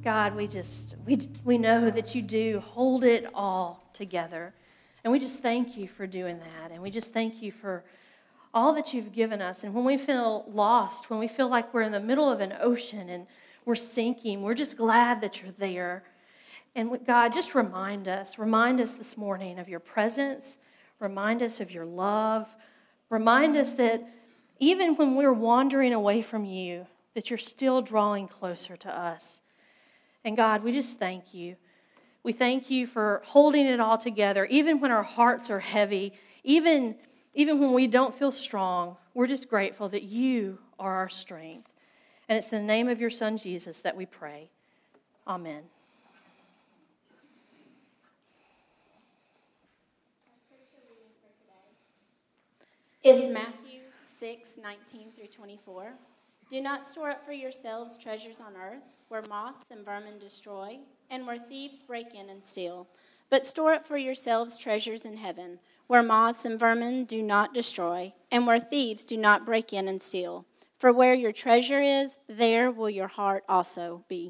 God, we know that you do hold it all together. And we just thank you for doing that. And we just thank you for all that you've given us. And when we feel lost, when we feel like we're in the middle of an ocean and we're sinking, we're just glad that you're there. And God, just remind us this morning of your presence. Remind us of your love. Remind us that even when we're wandering away from you, that you're still drawing closer to us. And God, we just thank you. We thank you for holding it all together, even when our hearts are heavy, even when we don't feel strong. We're just grateful that you are our strength. And it's in the name of your Son, Jesus, that we pray. Amen. Is Matthew 6:19 through 24. Do not store up for yourselves treasures on earth, where moths and vermin destroy, and where thieves break in and steal. But store up for yourselves treasures in heaven, where moths and vermin do not destroy, and where thieves do not break in and steal. For where your treasure is, there will your heart also be.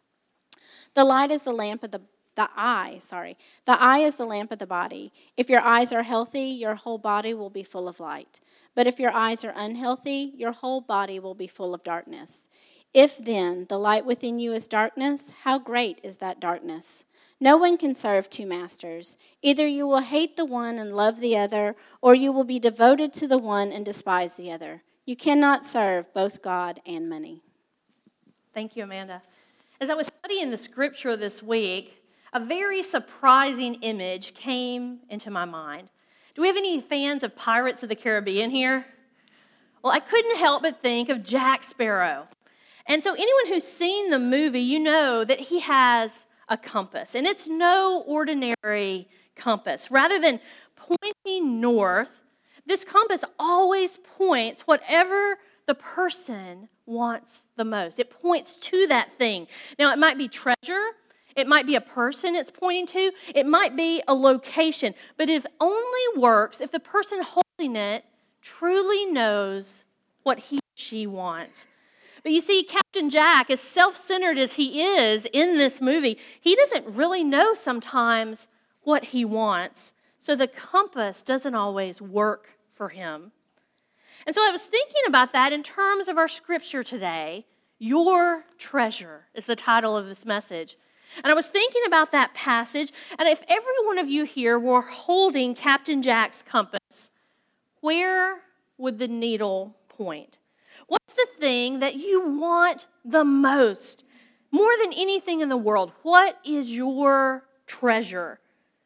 The light is the lamp of the eye is the lamp of the body. If your eyes are healthy, your whole body will be full of light. But if your eyes are unhealthy, your whole body will be full of darkness. If then the light within you is darkness, how great is that darkness? No one can serve two masters. Either you will hate the one and love the other, or you will be devoted to the one and despise the other. You cannot serve both God and money. Thank you, Amanda. As I was studying the scripture this week, a very surprising image came into my mind. Do we have any fans of Pirates of the Caribbean here? Well, I couldn't help but think of Jack Sparrow. And so anyone who's seen the movie, you know that he has a compass. And it's no ordinary compass. Rather than pointing north, this compass always points whatever the person wants the most. It points to that thing. Now, it might be treasure. It might be a person it's pointing to. It might be a location. But it only works if the person holding it truly knows what he or she wants. But you see, Captain Jack, as self-centered as he is in this movie, he doesn't really know sometimes what he wants. So the compass doesn't always work for him. And so I was thinking about that in terms of our scripture today. Your treasure is the title of this message. And I was thinking about that passage, and if every one of you here were holding Captain Jack's compass, where would the needle point? What's the thing that you want the most? More than anything in the world, what is your treasure?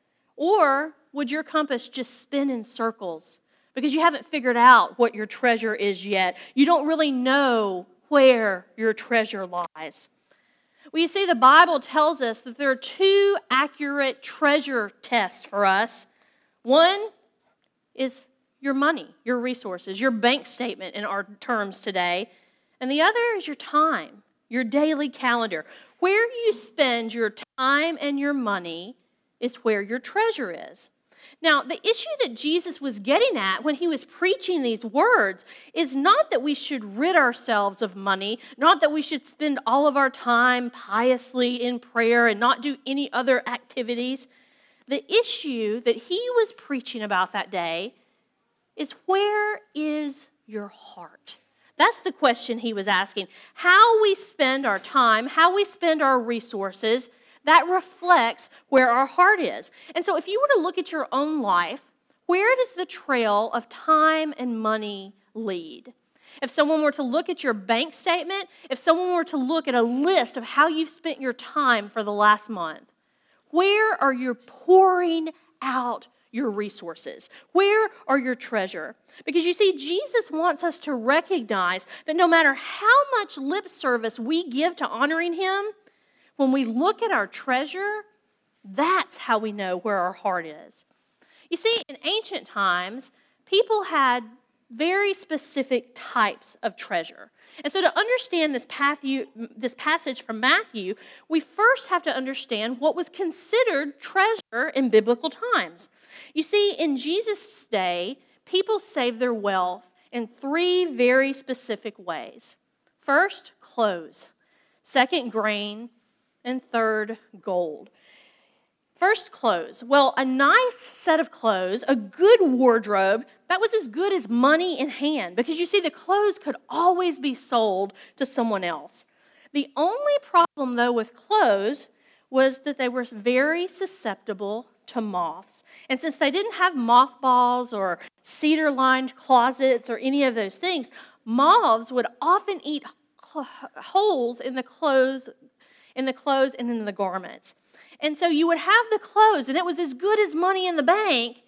Or would your compass just spin in circles because you haven't figured out what your treasure is yet? You don't really know where your treasure lies. Well, you see, the Bible tells us that there are two accurate treasure tests for us. One is your money, your resources, your bank statement in our terms today. And the other is your time, your daily calendar. Where you spend your time and your money is where your treasure is. Now, the issue that Jesus was getting at when he was preaching these words is not that we should rid ourselves of money, not that we should spend all of our time piously in prayer and not do any other activities. The issue that he was preaching about that day is, where is your heart? That's the question he was asking. How we spend our time, how we spend our resources, that reflects where our heart is. And so if you were to look at your own life, where does the trail of time and money lead? If someone were to look at your bank statement, if someone were to look at a list of how you've spent your time for the last month, where are you pouring out your resources? Where are your treasure? Because you see, Jesus wants us to recognize that no matter how much lip service we give to honoring him, when we look at our treasure, that's how we know where our heart is. You see, in ancient times, people had very specific types of treasure. And so to understand this passage from Matthew, we first have to understand what was considered treasure in biblical times. You see, in Jesus' day, people saved their wealth in three very specific ways. First, clothes. Second, grain. And third, gold. First, clothes. Well, a nice set of clothes, a good wardrobe, that was as good as money in hand because you see, the clothes could always be sold to someone else. The only problem, though, with clothes was that they were very susceptible to moths. And since they didn't have mothballs or cedar-lined closets or any of those things, moths would often eat holes in the clothes and in the garments. And so you would have the clothes, and it was as good as money in the bank,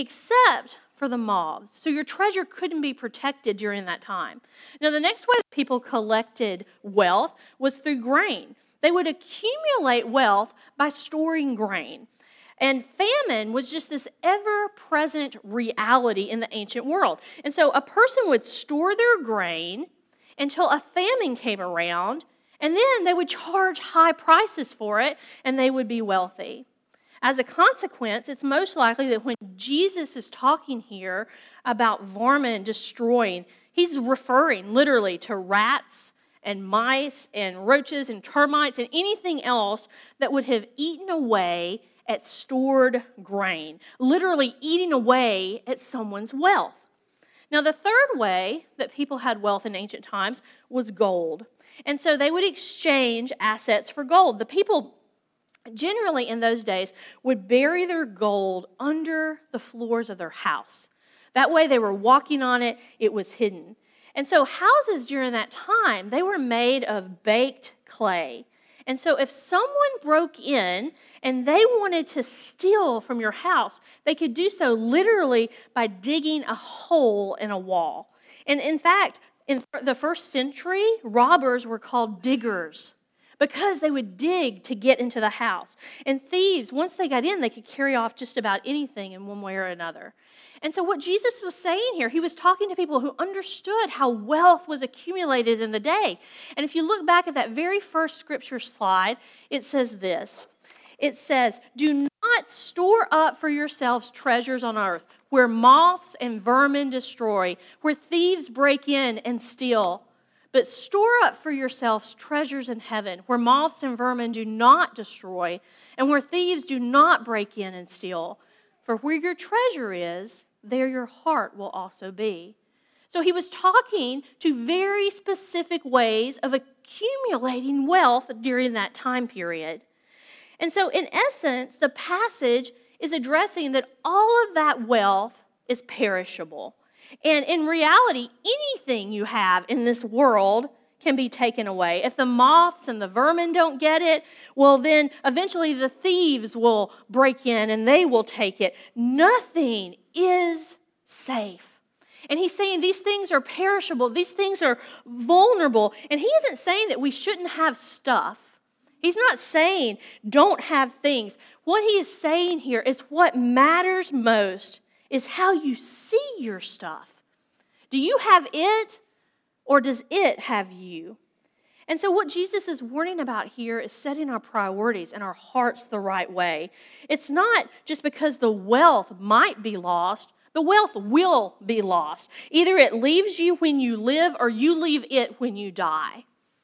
except for the moths. So your treasure couldn't be protected during that time. Now, the next way that people collected wealth was through grain. They would accumulate wealth by storing grain. And famine was just this ever-present reality in the ancient world. And so a person would store their grain until a famine came around, and then they would charge high prices for it, and they would be wealthy. As a consequence, it's most likely that when Jesus is talking here about vermin destroying, he's referring literally to rats and mice and roaches and termites and anything else that would have eaten away at stored grain, literally eating away at someone's wealth. Now, the third way that people had wealth in ancient times was gold. And so they would exchange assets for gold. The people generally in those days would bury their gold under the floors of their house. That way they were walking on it, it was hidden. And so houses during that time, they were made of baked clay. And so if someone broke in and they wanted to steal from your house, they could do so literally by digging a hole in a wall. And in fact, in the first century, robbers were called diggers because they would dig to get into the house. And thieves, once they got in, they could carry off just about anything in one way or another. And so what Jesus was saying here, he was talking to people who understood how wealth was accumulated in the day. And if you look back at that very first scripture slide, it says this. It says, "Do not store up for yourselves treasures on earth, where moths and vermin destroy, where thieves break in and steal. But store up for yourselves treasures in heaven, where moths and vermin do not destroy, and where thieves do not break in and steal. For where your treasure is, there your heart will also be." So he was talking to very specific ways of accumulating wealth during that time period. And so in essence, the passage is addressing that all of that wealth is perishable. And in reality, anything you have in this world can be taken away. If the moths and the vermin don't get it, well, then eventually the thieves will break in and they will take it. Nothing is safe. And he's saying these things are perishable. These things are vulnerable. And he isn't saying that we shouldn't have stuff. He's not saying don't have things. What he is saying here is what matters most is how you see your stuff. Do you have it, or does it have you? And so what Jesus is warning about here is setting our priorities and our hearts the right way. It's not just because the wealth might be lost. The wealth will be lost. Either it leaves you when you live or you leave it when you die.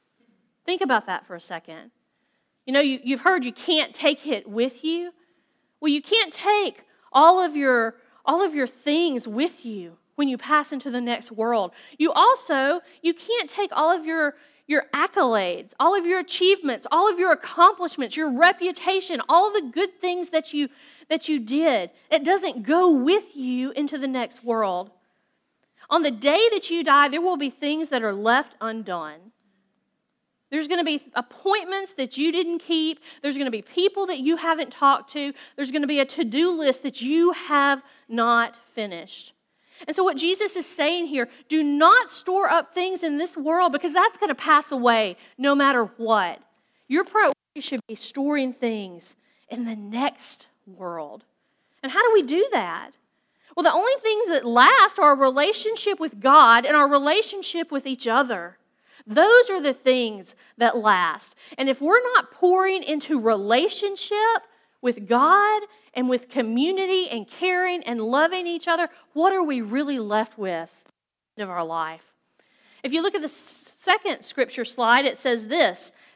Think about that for a second. You know, you've heard you can't take it with you. Well, you can't take all of your things with you when you pass into the next world. You can't take all of your accolades, all of your achievements, all of your accomplishments, your reputation, all of the good things that you did. It doesn't go with you into the next world. On the day that you die, there will be things that are left undone. There's going to be appointments that you didn't keep. There's going to be people that you haven't talked to. There's going to be a to-do list that you have not finished. And so what Jesus is saying here, do not store up things in this world because that's going to pass away no matter what. Your priority should be storing things in the next world. And how do we do that? Well, the only things that last are our relationship with God and our relationship with each other. Those are the things that last. And if we're not pouring into relationship with God and with community and caring and loving each other, what are we really left with at the end of our life? If you look at the second scripture slide, it says this,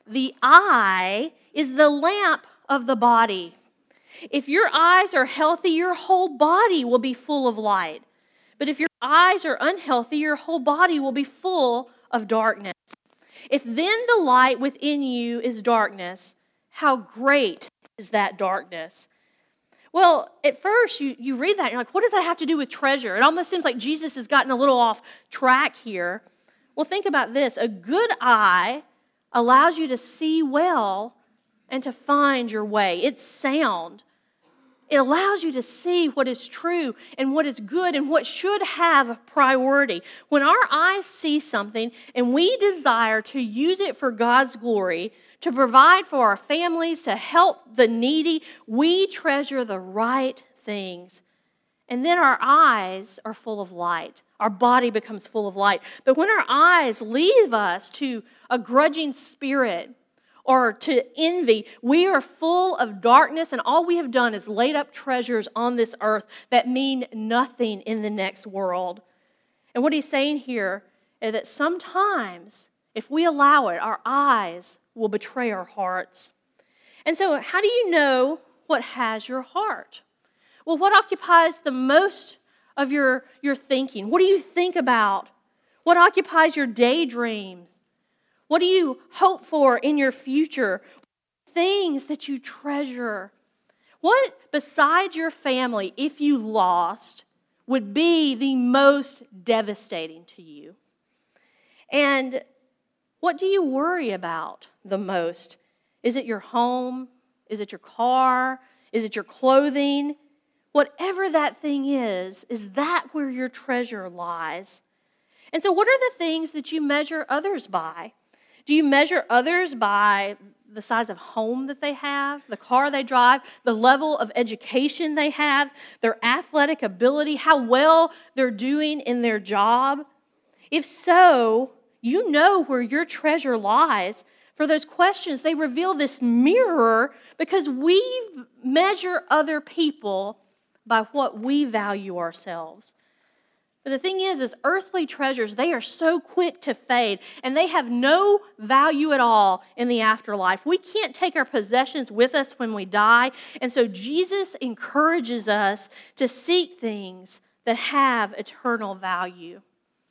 the eye is the lamp of the body. If your eyes are healthy, your whole body will be full of light. But if your eyes are unhealthy, your whole body will be full of darkness. If then the light within you is darkness, how great is that darkness? Well, at first you read that and you're like, what does that have to do with treasure? It almost seems like Jesus has gotten a little off track here. Well, think about this. A good eye allows you to see well and to find your way. It's sound. It allows you to see what is true and what is good and what should have priority. When our eyes see something and we desire to use it for God's glory, to provide for our families, to help the needy, we treasure the right things. And then our eyes are full of light. Our body becomes full of light. But when our eyes leave us to a grudging spirit, or to envy, we are full of darkness, and all we have done is laid up treasures on this earth that mean nothing in the next world. And what he's saying here is that sometimes, if we allow it, our eyes will betray our hearts. And so, how do you know what has your heart? Well, what occupies the most of your thinking? What do you think about? What occupies your daydreams? What do you hope for in your future? Things that you treasure. What, besides your family, if you lost, would be the most devastating to you? And what do you worry about the most? Is it your home? Is it your car? Is it your clothing? Whatever that thing is that where your treasure lies? And so what are the things that you measure others by? Do you measure others by the size of home that they have, the car they drive, the level of education they have, their athletic ability, how well they're doing in their job? If so, you know where your treasure lies. For those questions, they reveal this mirror because we measure other people by what we value ourselves. But the thing is earthly treasures, they are so quick to fade, and they have no value at all in the afterlife. We can't take our possessions with us when we die, and so Jesus encourages us to seek things that have eternal value.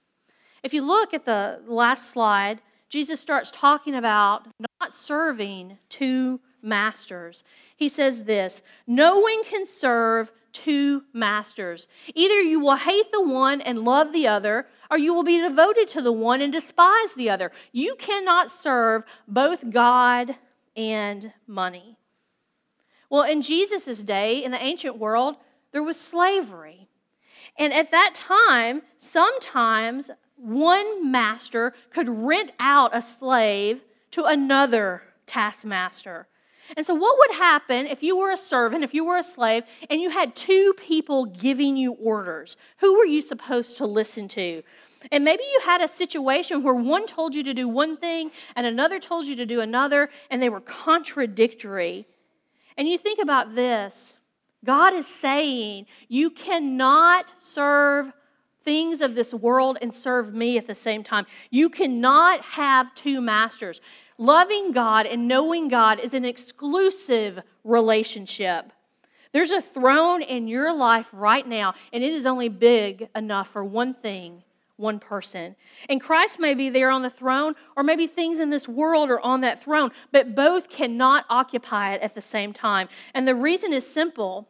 If you look at the last slide, Jesus starts talking about not serving two masters. He says this, no one can serve two masters. Either you will hate the one and love the other, or you will be devoted to the one and despise the other. You cannot serve both God and money. Well, in Jesus' day, in the ancient world, there was slavery. And at that time, sometimes one master could rent out a slave to another taskmaster. And so what would happen if you were a servant, if you were a slave, and you had two people giving you orders? Who were you supposed to listen to? And maybe you had a situation where one told you to do one thing and another told you to do another, and they were contradictory. And you think about this. God is saying you cannot serve things of this world and serve me at the same time. You cannot have two masters. Loving God and knowing God is an exclusive relationship. There's a throne in your life right now, and it is only big enough for one thing, one person. And Christ may be there on the throne, or maybe things in this world are on that throne, but both cannot occupy it at the same time. And the reason is simple.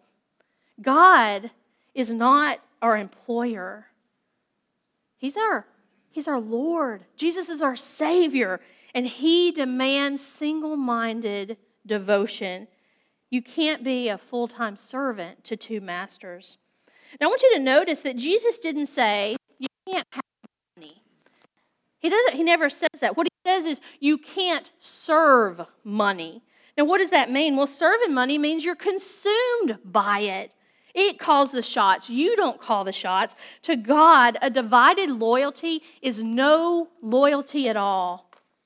God is not our employer. He's our Lord. Jesus is our Savior. And He demands single-minded devotion. You can't be a full-time servant to two masters. Now, I want you to notice that Jesus didn't say, you can't have money. He never says that. What He says is, you can't serve money. Now, what does that mean? Well, serving money means you're consumed by it. It calls the shots. You don't call the shots. To God, a divided loyalty is no loyalty at all.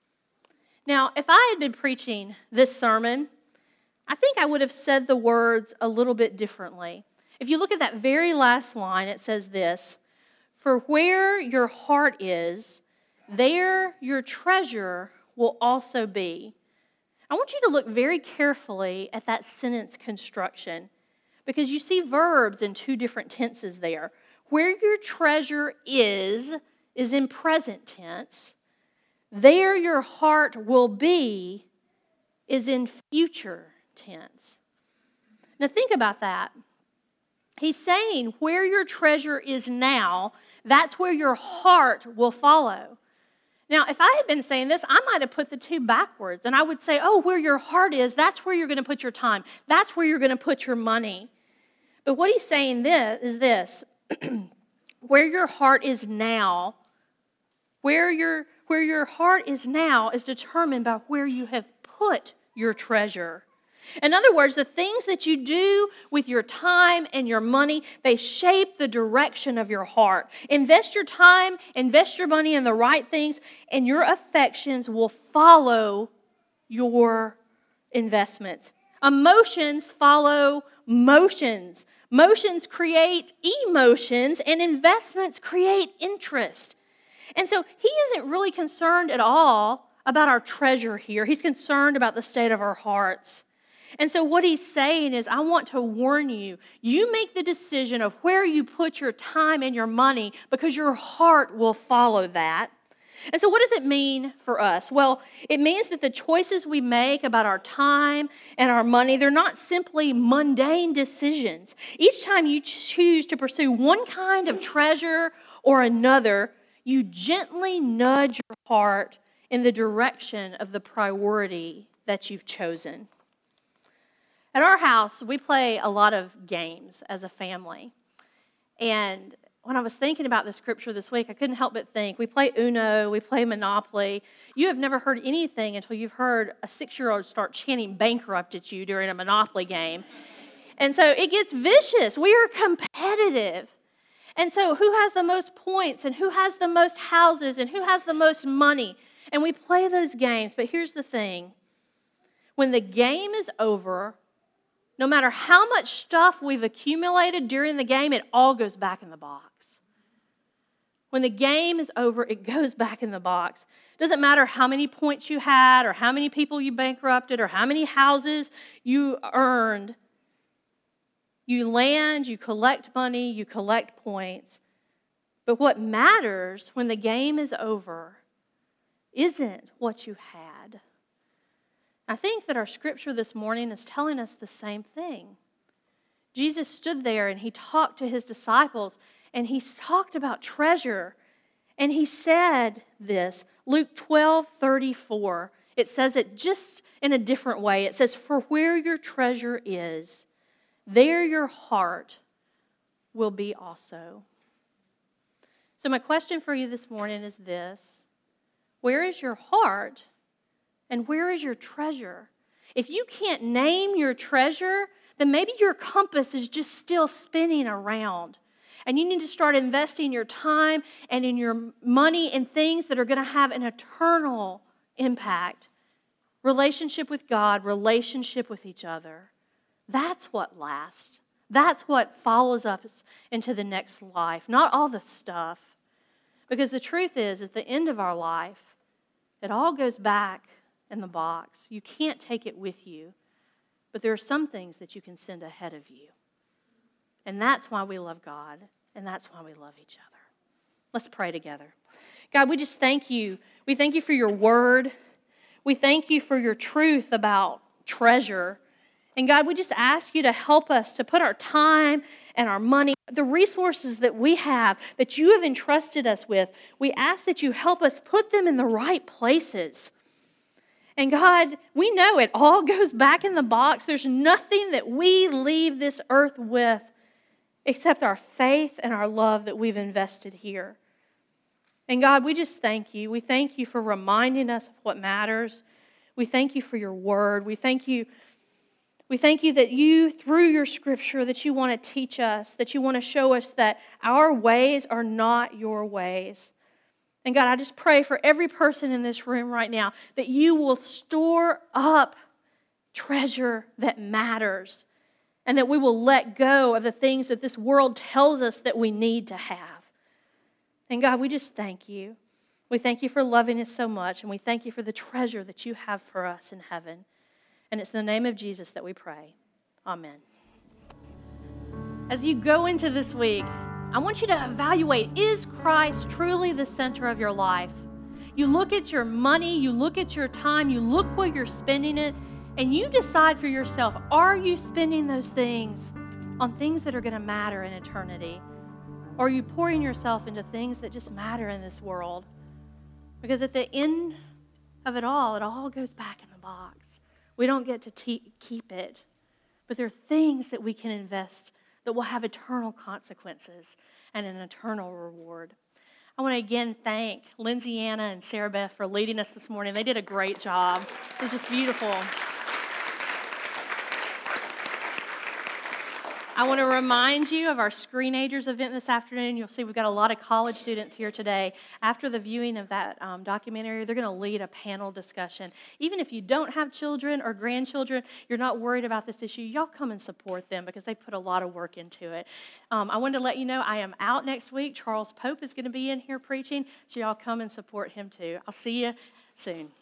Now, if I had been preaching this sermon, I think I would have said the words a little bit differently. If you look at that very last line, it says this, for where your heart is, there your treasure will also be. I want you to look very carefully at that sentence construction because you see verbs in two different tenses there. Where your treasure is in present tense. There your heart will be is in future tense. Now think about that. He's saying where your treasure is now, that's where your heart will follow. Now, if I had been saying this, I might have put the two backwards, and I would say, oh, where your heart is, that's where you're going to put your time. That's where you're going to put your money. But what he's saying is this, where your heart is now, where your heart is now is determined by where you have put your treasure. In other words, the things that you do with your time and your money, they shape the direction of your heart. Invest your time, invest your money in the right things, and your affections will follow your investments. Emotions follow motions. Motions create emotions, and investments create interest. And so he isn't really concerned at all about our treasure here. He's concerned about the state of our hearts. And so what he's saying is, I want to warn you, you make the decision of where you put your time and your money because your heart will follow that. And so what does it mean for us? Well, it means that the choices we make about our time and our money, they're not simply mundane decisions. Each time you choose to pursue one kind of treasure or another, you gently nudge your heart in the direction of the priority that you've chosen. At our house, we play a lot of games as a family. And when I was thinking about the scripture this week, I couldn't help but think, we play Uno, we play Monopoly. You have never heard anything until you've heard a 6-year-old start chanting bankrupt at you during a Monopoly game. And so it gets vicious. We are competitive. And so who has the most points and who has the most houses and who has the most money? And we play those games. But here's the thing. When the game is over, no matter how much stuff we've accumulated during the game, it all goes back in the box. When the game is over, it goes back in the box. It doesn't matter how many points you had or how many people you bankrupted or how many houses you earned. You land, you collect money, you collect points. But what matters when the game is over isn't what you had. I think that our scripture this morning is telling us the same thing. Jesus stood there and he talked to his disciples and he talked about treasure. And he said this, Luke 12:34. It says it just in a different way. It says, "For where your treasure is, there your heart will be also." So my question for you this morning is this. Where is your heart? And where is your treasure? If you can't name your treasure, then maybe your compass is just still spinning around. And you need to start investing your time and in your money in things that are going to have an eternal impact. Relationship with God, relationship with each other. That's what lasts. That's what follows us into the next life, not all the stuff. Because the truth is, at the end of our life, it all goes back in the box. You can't take it with you, but there are some things that you can send ahead of you. And that's why we love God, and that's why we love each other. Let's pray together. God, we just thank you. We thank you for your word. We thank you for your truth about treasure. And God, we just ask you to help us to put our time and our money, the resources that we have, that you have entrusted us with, we ask that you help us put them in the right places. And God, we know it all goes back in the box. There's nothing that we leave this earth with except our faith and our love that we've invested here. And God, we just thank you. We thank you for reminding us of what matters. We thank you for your word. We thank you that you, through your scripture, that you want to teach us, that you want to show us that our ways are not your ways. And God, I just pray for every person in this room right now that you will store up treasure that matters and that we will let go of the things that this world tells us that we need to have. And God, we just thank you. We thank you for loving us so much, and we thank you for the treasure that you have for us in heaven. And it's in the name of Jesus that we pray. Amen. As you go into this week, I want you to evaluate, is Christ truly the center of your life? You look at your money, you look at your time, you look where you're spending it, and you decide for yourself, are you spending those things on things that are going to matter in eternity? Or are you pouring yourself into things that just matter in this world? Because at the end of it all goes back in the box. We don't get to keep it. But there are things that we can invest that will have eternal consequences and an eternal reward. I want to again thank Lindsay, Anna, and Sarah Beth for leading us this morning. They did a great job. It was just beautiful. I want to remind you of our Screenagers event this afternoon. You'll see we've got a lot of college students here today. After the viewing of that documentary, they're going to lead a panel discussion. Even if you don't have children or grandchildren, you're not worried about this issue, y'all come and support them because they put a lot of work into it. I wanted to let you know I am out next week. Charles Pope is going to be in here preaching, so y'all come and support him too. I'll see you soon.